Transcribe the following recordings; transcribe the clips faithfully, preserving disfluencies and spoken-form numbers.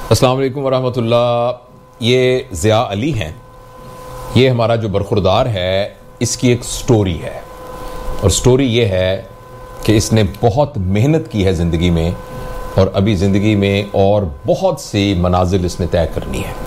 السلام علیکم ورحمۃ اللہ. یہ ضیاء علی ہیں. یہ ہمارا جو برخوردار ہے اس کی ایک سٹوری ہے, اور سٹوری یہ ہے کہ اس نے بہت محنت کی ہے زندگی میں, اور ابھی زندگی میں اور بہت سی منازل اس نے طے کرنی ہے.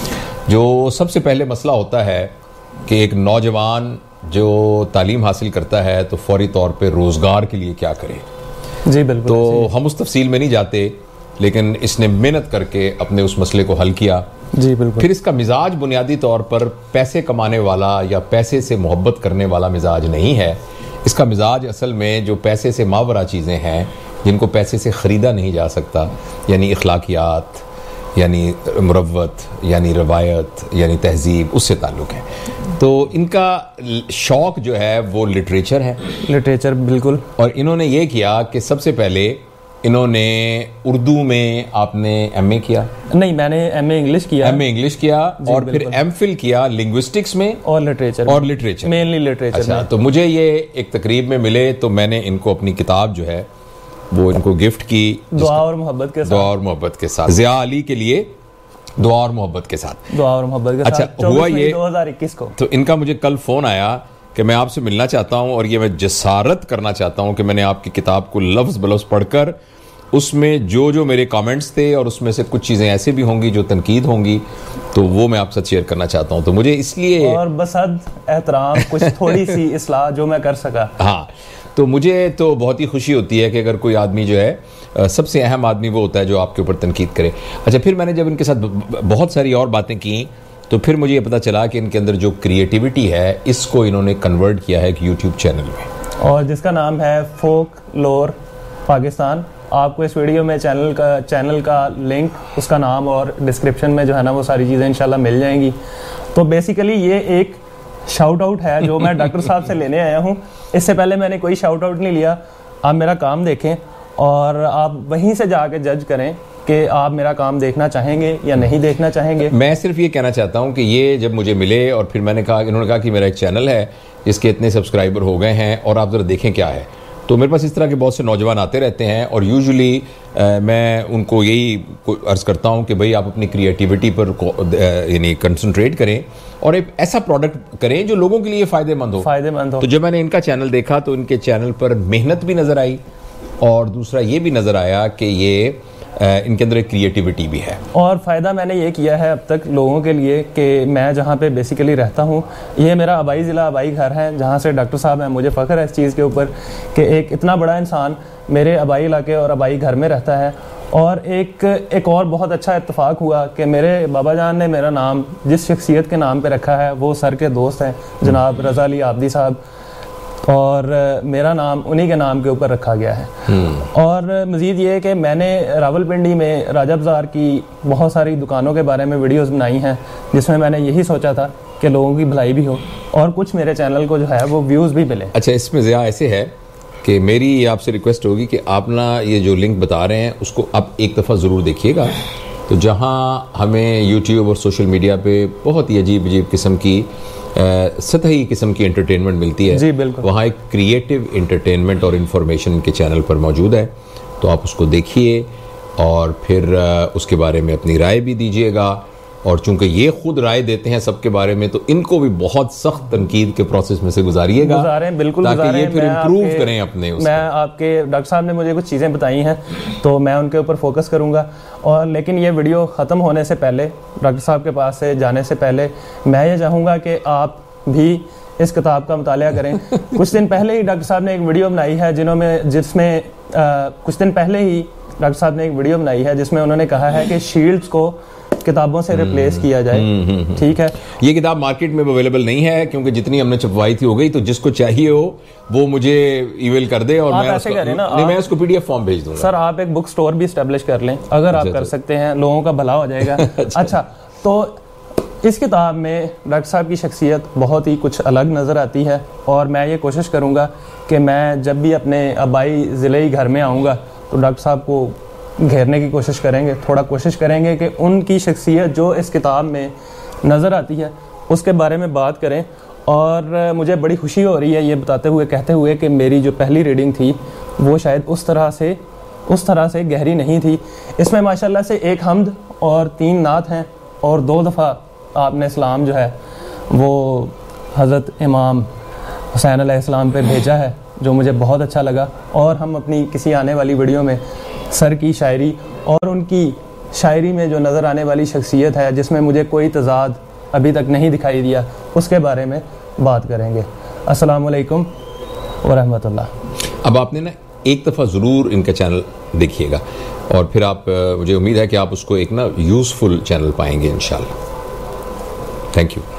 جو سب سے پہلے مسئلہ ہوتا ہے کہ ایک نوجوان جو تعلیم حاصل کرتا ہے تو فوری طور پہ روزگار کے لیے کیا کرے. جی بالکل. تو ہم اس تفصیل میں نہیں جاتے, لیکن اس نے محنت کر کے اپنے اس مسئلے کو حل کیا. جی بالکل. پھر اس کا مزاج بنیادی طور پر پیسے کمانے والا یا پیسے سے محبت کرنے والا مزاج نہیں ہے. اس کا مزاج اصل میں جو پیسے سے ماورا چیزیں ہیں جن کو پیسے سے خریدا نہیں جا سکتا, یعنی اخلاقیات, یعنی مروت, یعنی روایت, یعنی تہذیب, اس سے تعلق ہے. تو ان کا شوق جو ہے وہ لٹریچر ہے. لٹریچر بالکل. اور انہوں نے یہ کیا کہ سب سے پہلے انہوں نے اردو میں, آپ نے ایم اے کیا؟ نہیں, میں نے ایم اے انگلش کیا. ایم اے انگلش کیا اور پھر ایم فل کیا لنگوسٹکس میں اور لٹریچر اور لٹریچر مینلی لٹریچر. اچھا, تو مجھے یہ ایک تقریب میں ملے تو میں نے ان کو اپنی کتاب جو ہے وہ ان کو گفٹ کی, دعا اور محبت کے ساتھ. دعا اور محبت کے ساتھ ضیاء علی کے لیے دعا اور محبت کے ساتھ. دعا اور محبت کے ساتھ. اچھا, ہوا یہ دو ہزار اکیس کو. تو ان کا مجھے کل فون آیا کہ میں آپ سے ملنا چاہتا ہوں, اور یہ میں جسارت کرنا چاہتا ہوں کہ میں نے آپ کی کتاب کو لفظ بلفظ پڑھ کر اس میں جو جو میرے کامنٹس تھے, اور اس میں سے کچھ چیزیں ایسے بھی ہوں گی جو تنقید ہوں گی, تو وہ میں آپ سے شیئر کرنا چاہتا ہوں. تو مجھے اس لیے اور بصد احترام کچھ تھوڑی سی اصلاح جو میں کر سکا. ہاں, تو مجھے تو بہت ہی خوشی ہوتی ہے کہ اگر کوئی آدمی جو ہے, سب سے اہم آدمی وہ ہوتا ہے جو آپ کے اوپر تنقید کرے. اچھا, پھر میں نے جب ان کے ساتھ بہت ساری اور باتیں کی تو پھر مجھے یہ پتا چلا کہ ان کے اندر جو کریٹیوٹی ہے اس کو انہوں نے کنورٹ کیا ہے ایک یوٹیوب چینل میں, اور جس کا نام ہے فوک لور پاکستان. آپ کو اس ویڈیو میں چینل کا چینل کا لنک, اس کا نام اور ڈسکرپشن میں جو ہے نا وہ ساری چیزیں انشاءاللہ مل جائیں گی. تو بیسیکلی یہ ایک شاؤٹ آؤٹ ہے جو میں ڈاکٹر صاحب سے لینے آیا ہوں. اس سے پہلے میں نے کوئی شاؤٹ آؤٹ نہیں لیا. آپ میرا کام دیکھیں اور آپ وہیں سے جا کے جج کریں کہ آپ میرا کام دیکھنا چاہیں گے یا نہیں دیکھنا چاہیں گے. میں صرف یہ کہنا چاہتا ہوں کہ یہ جب مجھے ملے اور پھر میں نے کہا, انہوں نے کہا کہ میرا ایک چینل ہے جس کے اتنے سبسکرائبر ہو گئے ہیں اور آپ ذرا دیکھیں کیا ہے. تو میرے پاس اس طرح کے بہت سے نوجوان آتے رہتے ہیں, اور یوزلی میں ان کو یہی عرض کرتا ہوں کہ بھئی آپ اپنی کریٹیوٹی پر یعنی کنسنٹریٹ کریں اور ایک ایسا پروڈکٹ کریں جو لوگوں کے لیے فائدہ مند ہو. فائدہ مند ہو. تو جب میں نے ان کا چینل دیکھا تو ان کے چینل پر محنت بھی نظر آئی, اور دوسرا یہ بھی نظر آیا کہ یہ ان کے اندر ایک کریٹیوٹی بھی ہے. اور فائدہ میں نے یہ کیا ہے اب تک لوگوں کے لیے کہ میں جہاں پہ بیسیکلی رہتا ہوں, یہ میرا آبائی ضلع آبائی گھر ہے جہاں سے ڈاکٹر صاحب ہیں. مجھے فخر ہے اس چیز کے اوپر کہ ایک اتنا بڑا انسان میرے آبائی علاقے اور آبائی گھر میں رہتا ہے. اور ایک ایک اور بہت اچھا اتفاق ہوا کہ میرے بابا جان نے میرا نام جس شخصیت کے نام پہ رکھا ہے وہ سر کے دوست ہیں جناب رضا علی عابدی صاحب, اور میرا نام انہی کے نام کے اوپر رکھا گیا ہے. اور مزید یہ کہ میں نے راول پنڈی میں راجہ بازار کی بہت ساری دکانوں کے بارے میں ویڈیوز بنائی ہیں جس میں میں نے یہی سوچا تھا کہ لوگوں کی بھلائی بھی ہو اور کچھ میرے چینل کو جو ہے وہ ویوز بھی ملے. اچھا, اس میں ضیاء ایسے ہے کہ میری آپ سے ریکویسٹ ہوگی کہ آپ نا یہ جو لنک بتا رہے ہیں اس کو آپ ایک دفعہ ضرور دیکھیے گا. تو جہاں ہمیں یوٹیوب اور سوشل میڈیا پہ بہت ہی عجیب عجیب قسم کی سطحی قسم کی انٹرٹینمنٹ ملتی ہے, جی بالکل, وہاں ایک کریٹیو انٹرٹینمنٹ اور انفارمیشن کے چینل پر موجود ہے. تو آپ اس کو دیکھیے اور پھر اس کے بارے میں اپنی رائے بھی دیجیے گا. اور چونکہ یہ خود رائے دیتے ہیں سب کے بارے میں, تو ان کو بھی بہت سخت تنقید کے پروسیس میں سے گزاریے گا, گزاریں بالکل تاکہ یہ پھر امپروو کریں اپنے. میں آپ کے ڈاکٹر صاحب نے مجھے کچھ چیزیں بتائی ہیں تو میں ان کے اوپر فوکس کروں گا. اور لیکن یہ ویڈیو ختم ہونے سے پہلے, ڈاکٹر صاحب کے پاس سے جانے سے پہلے, میں یہ چاہوں گا کہ آپ بھی اس کتاب کا مطالعہ کریں. کچھ دن پہلے ہی ڈاکٹر صاحب نے ایک ویڈیو بنائی ہے جنہوں میں جس میں کچھ دن پہلے ہی ڈاکٹر صاحب نے ایک ویڈیو بنائی ہے جس میں انہوں نے کہا ہے کہ شیلڈز کو کتابوں سے ریپلیس کیا جائے. ٹھیک ہے, یہ کتاب مارکیٹ میں اویلیبل نہیں ہے کیونکہ جتنی ہم نے چھپوائی تھی ہو گئی. تو جس کو چاہیے ہو وہ مجھے ای میل کر دے اور میں اس کو پی ڈی ایف فارم بھیج دوں گا. سر آپ ایک بک سٹور بھی اسٹیبلش کر لیں اگر آپ کر سکتے ہیں, لوگوں کا بھلا ہو جائے گا. اچھا, تو اس کتاب میں ڈاکٹر صاحب کی شخصیت بہت ہی کچھ الگ نظر آتی ہے, اور میں یہ کوشش کروں گا کہ میں جب بھی اپنے آبائی ضلعی گھر میں آؤں گا تو ڈاکٹر صاحب کو گھیرنے کی کوشش کریں گے, تھوڑا کوشش کریں گے کہ ان کی شخصیت جو اس کتاب میں نظر آتی ہے اس کے بارے میں بات کریں. اور مجھے بڑی خوشی ہو رہی ہے یہ بتاتے ہوئے کہتے ہوئے کہ میری جو پہلی ریڈنگ تھی وہ شاید اس طرح سے اس طرح سے گہری نہیں تھی. اس میں ماشاءاللہ سے ایک حمد اور تین نعت ہیں، اور دو دفعہ آپ نے اسلام جو ہے وہ حضرت امام حسین علیہ السلام پہ بھیجا ہے، جو مجھے بہت اچھا لگا. اور ہم اپنی کسی آنے والی ویڈیو میں سر کی شاعری اور ان کی شاعری میں جو نظر آنے والی شخصیت ہے جس میں مجھے کوئی تضاد ابھی تک نہیں دکھائی دیا، اس کے بارے میں بات کریں گے. السلام علیکم ورحمۃ اللہ. اب آپ نے نا ایک دفعہ ضرور ان کا چینل دیکھیے گا، اور پھر آپ مجھے امید ہے کہ آپ اس کو ایک نا یوزفل چینل پائیں گے انشاءاللہ. Thank you.